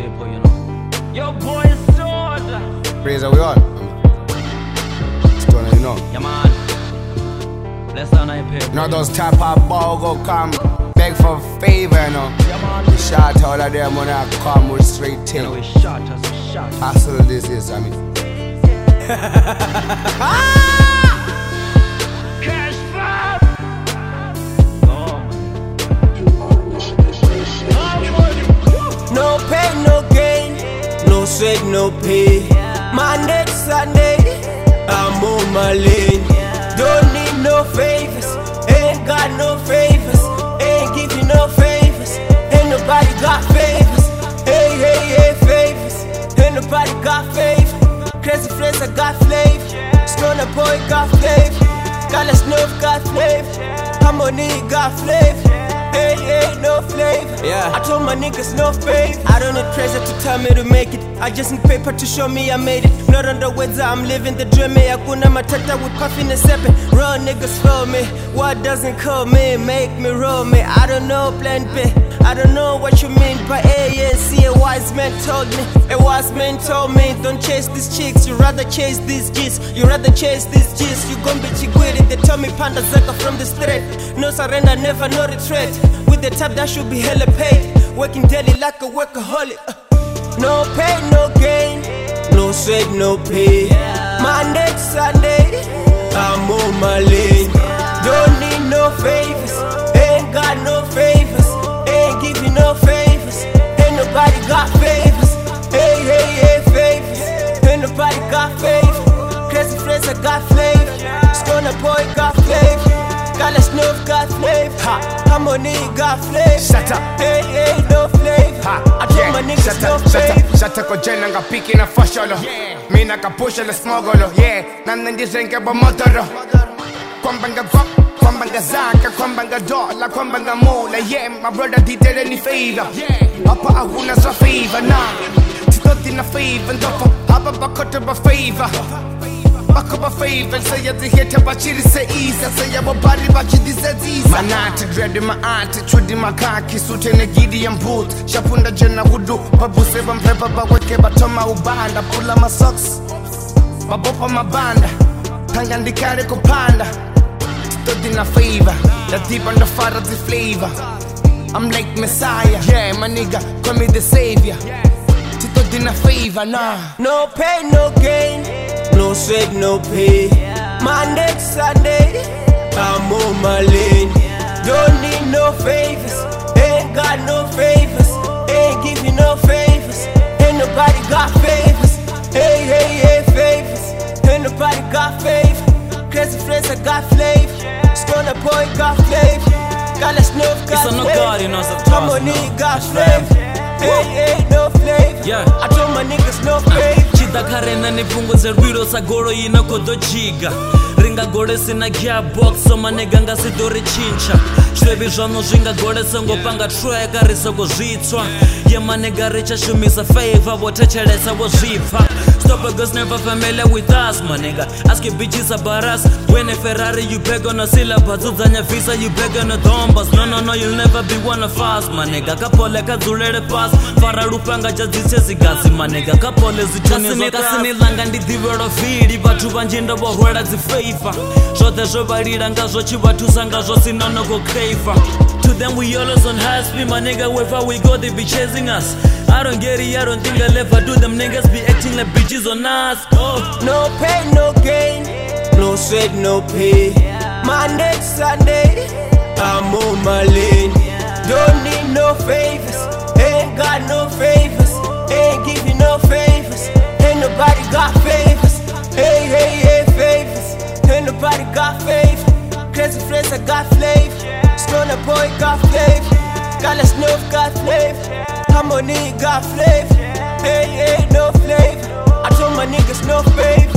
people, you know. Your boy is Sword. Praise we all. Stone, you know. Yeah, man. Bless on I pay. Not those tap up ball go come beg for favor, you know. Yeah, man. The shot all of them when I come with straight You tail. know, we shot us, we shot. Hustle this is, I mean. Cash fast. Oh, man. No pain, no gain, no sweat, no pay. Monday to Sunday, I'm on my lane. Don't need no favors, ain't got no favors, ain't give you no favors, ain't nobody got favors. Hey, hey, hey, favors, ain't nobody got favors. Crazy friends, I got flavor. Stoner boy got flavor. Gala Snuff got flavor. Harmony got flavor. Hey, hey, no flavor. Yeah. I told my niggas no favor. I don't need treasure to tell me to make it. I just need paper to show me I made it. Not on the weather, I'm living the dream. Hakuna matata with puffin and seppin'. Real niggas feel me. What doesn't call me, make me roll me. I don't know plan B. I don't know what you mean by A and C. A wise man told me. A wise man told me, don't chase these chicks. You rather chase these G's. You rather chase these G's. You gon' be chigwiri. They tell me panda zaka from the street. No surrender, never no retreat. With the type that should be hella paid. Working daily like a workaholic. No pain, no gain, no sweat, no pay. Monday to Sunday, I'm on my lane. Don't need no favors, ain't got no favors, ain't give you no favors, ain't nobody got favors. Hey, hey, hey, favors, ain't nobody got favors. Crazy friends, I got flavor. Stoner boy got flavor. Gala Snuff got flavor. Harmony got flavor. Shut up. Hey, hey, no flavor. I told my niggas no favor. Shut up, jena nga piki na fosholo. Mina ka pusha le smogolo. Yeah, nanda ndizenke bo motoro. Kwambanga gop, kwambanga zaka, kwambanga dola, kwambanga mula. Yeah, my brother did any favor. Hapa ahuna sa favor na. Titoti na favor, ndofo. Hapa bakota ba favor. Bakoba favor, say ya the hate about chili say easy, say ya body about you this easy. My auntie dread my auntie, trudi my kaki, suit and a giddy and boot. Shapunda jena hudu, babu seven pepper, but wake batoma ubanda, pull my socks. Babopa my banda, tangandi kare kopanda. Stood in a favor, the deep on the fire of the flavor. I'm like Messiah, yeah, my nigga, call me the savior. Stood in a favor, nah. No pain, no gain, no sweat, no pay. Monday to Sunday, I'm on my lane. Don't need no favors, ain't got no favors, ain't give you no favors, ain't nobody got favors. Hey, hey, hey, favors, ain't nobody got favors. Crazy friends, I got flavor. Stoner boy got flavor. Gala Snuff got It's a no flavor. God, you know, it's a Harmony toss, got no. flavor. Hey, hey, no flavor. Yeah. I told my niggas no favor. Chida karena ni punguze rwiro sa goro ina kodochiga. Ringa gore sina gearbox so manega nga sidori chincha. Shwebi zvono zvinga gore songo panga track arisogo zvitswa. Ye manega richa shumisa favor votechelesa vozvipfa. Stopper never familiar with us, my nigga. Ask your bitches about us. When a Ferrari, you beg on a syllabus. Uzanya visa, you beg on a dombas. No, you'll never be one of us, my nigga. Kapole kazulele pass. Fararupanga jazitse gazi, my nigga. Kapole zituni zoka. Kasini langa ndi divero fidi. Batu banjinda bohwela zifeifa. Shote shobarira nga zochi batu sanga zosi nono go kreifa. To them we always on high speed, my nigga. Wherever we go, they be chasing us. I don't get it, I don't think I'll ever do. Them niggas be acting like bitches on us. Oh. No pain, no gain, no sweat, no pay. Monday to Sunday, I'm on my lane. Don't need no favors, ain't got no favors, ain't give you no favors, ain't nobody got favors. Hey, hey, hey, favors, ain't nobody got favors. Crazy friends, I got flavor. Stoner boy got flavor. Gala Snuff got flavor. Harmony got flavor. Hey, hey, no flavor. I told my niggas no favor.